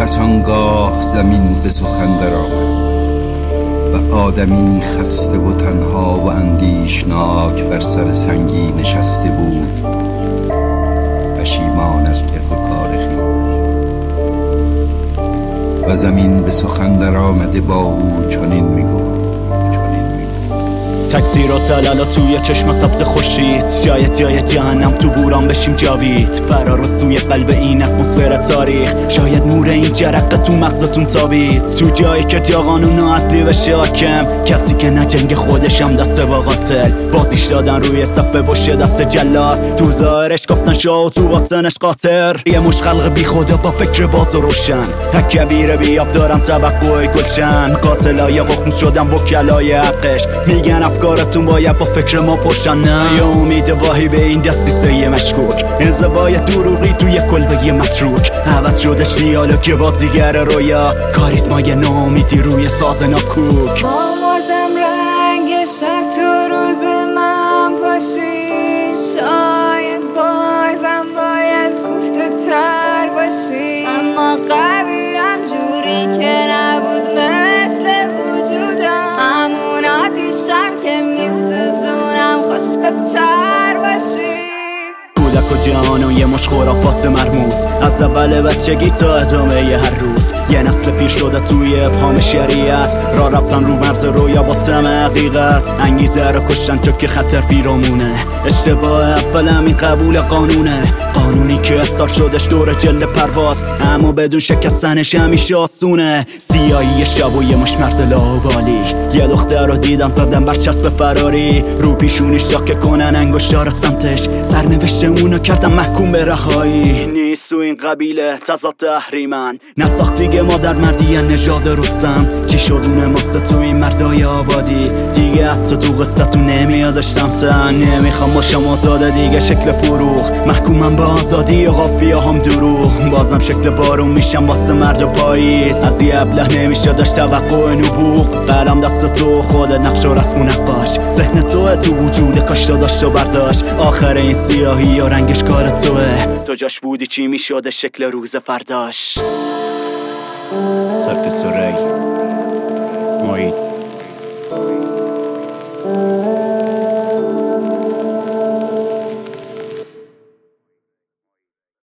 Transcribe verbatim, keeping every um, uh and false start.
پس آنگاه زمین به سخن درآمد و آدمی خسته و تنها و اندیشناک بر سر سنگی نشسته بود، پشیمان از کردگار خویش. و زمین به سخن درآمده با او چنین میگفت: تکثیر و تلالا توی چشم سبز خورشید، شاید جای جهنم تو بوران بشیم جاوید. فرار سوی قلب این اتمسفر تاریخ، شاید نور این جرقه تو مغزتون تابید. تو جایی که جا قانون و عدلی بشه حاکم، کسی که نه جنگ خودشم دسته با قاتل، بازیش دادن روی صفه باشه دست جلاد. تو ظاهرش گفتن شاه و تو باطنش قاطر، یه مش خلق بی خدا با فکر باز و روشن. هکبیر بیاب دارم توقع گلشن، قاتلای ققنوس شدن وکلای حقش، میگن افکارتون باید با فکر ما پرشن. نه یه امید واهی به این دستیسه مشکوک، انزوای دروغی توی کلبه متروک. عوض شدش دیالوگ بازیگر رویا، کاریزمای ناامیدی روی ساز ناکوک. بازم رنگ شب تو روز من پاشی، شاید بازم باید گفته تر باشی، اما قویم جوری که نبود مثل وجودم، همون آتیشم که میسوزونم خشک‌تر باشی. کودک و جهان و یه مش خرافات مرموز، از اول بچگی تا ادامه ی هر روز. یه نسل پیر شده توی ابهام شریعت، را رفتن رو مرز رویا با طمع حقیقت. انگیزه رو کشتن چون که خطر پیرامونه، اشتباه اول همین قبول قانونه. قانونی که اصار شدش دور جل پرواز، اما بدون شکستنش همیشه آسونه. سیاهی شب و یه مش مرد لاابالی، یه دختر رو دیدم زدن بر چسب فراری، رو پیشونیش شاکه کنن انگشتار سمتش، سرنوشته اونو کردم محکوم به رهایی. نیست تو این قبیله تضاد تحریمن، نساختی که مادر مردی نژاد رستم. چی شد اونه ماسته تو این مردای آبادی، دیگه حتی تو قصه تو نمیادشتم تن. نمیخوام باشم آزاده دیگه شکل فروغ، محکومم به آزادی و قافیه هم دروغ. بازم شکل بارون میشم واسه مرد و پاییز، از یه ابله نمیشه داشت توقع نبوغ. قلم دست تو خودت نقش و رسم و نقاش، ذهن توه تو وجود کاش داشت و برداشت. آخر این سیاهی و رنگش کار توه، تو جاش بودی چی میشده شکل روز فرداش. صرف سری محیط